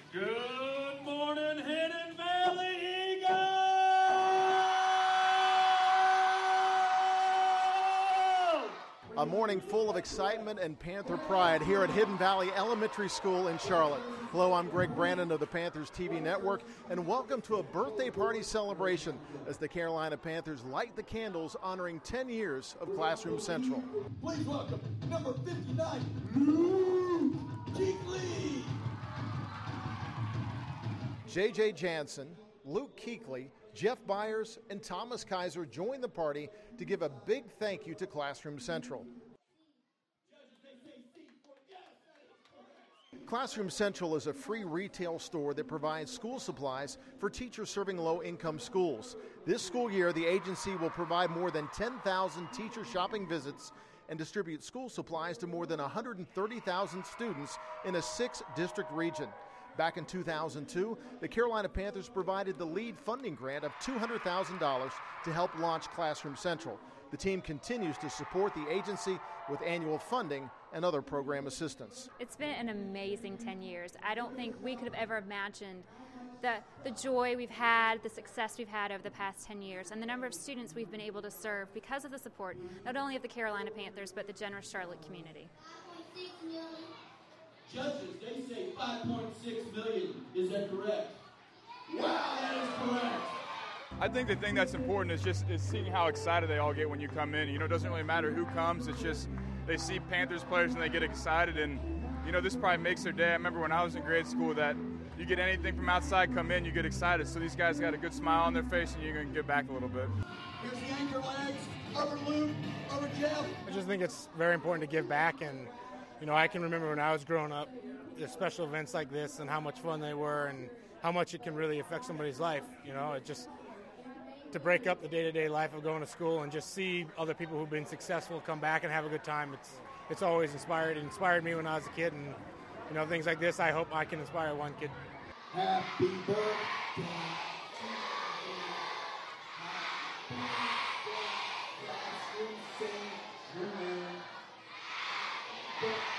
Good morning, Hidden Valley Eagles! A morning full of excitement and Panther pride here at Hidden Valley Elementary School in Charlotte. Hello, I'm Greg Brandon of the Panthers TV Network, and welcome to a birthday party celebration as the Carolina Panthers light the candles honoring 10 years of Classroom Central. Please welcome number 59, Luke Kuechly. J.J. Jansen, Luke Kuechly, Jeff Byers, and Thomas Kaiser joined the party to give a big thank you to Classroom Central. Classroom Central is a free retail store that provides school supplies for teachers serving low-income schools. This school year, the agency will provide more than 10,000 teacher shopping visits and distribute school supplies to more than 130,000 students in a 6-district region. Back in 2002, the Carolina Panthers provided the lead funding grant of $200,000 to help launch Classroom Central. The team continues to support the agency with annual funding and other program assistance. It's been an amazing 10 years. I don't think we could have ever imagined the joy we've had, the success we've had over the past 10 years, and the number of students we've been able to serve because of the support, not only of the Carolina Panthers, but the generous Charlotte community. Judges, they say 5.6 million. Is that correct? Wow, that is correct. I think the thing that's important is seeing how excited they all get when you come in. You know, it doesn't really matter who comes. It's just they see Panthers players and they get excited. And, you know, this probably makes their day. I remember when I was in grade school that you get anything from outside, come in, you get excited. So these guys got a good smile on their face and you're going to get back a little bit. Here's the anchor legs, over Luke, over Jeff. I just think it's very important to give back, and you know, I can remember when I was growing up, the special events like this and how much fun they were and how much it can really affect somebody's life. You know, it just to break up the day-to-day life of going to school and just see other people who've been successful come back and have a good time. It's always inspired. It inspired me when I was a kid, and you know, things like this, I hope I can inspire one kid. Happy birthday. Happy birthday.